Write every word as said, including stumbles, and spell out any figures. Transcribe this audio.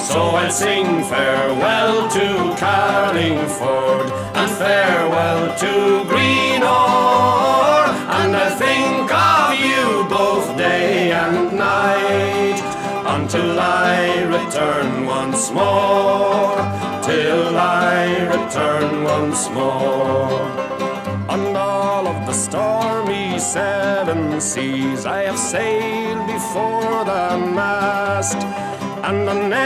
So I'll sing farewell to Carlingford and farewell to Greenore, and I'll think of you both day and night until I return once more, till I return once more. On all of the stormy seven seas I have sailed before the mast, and on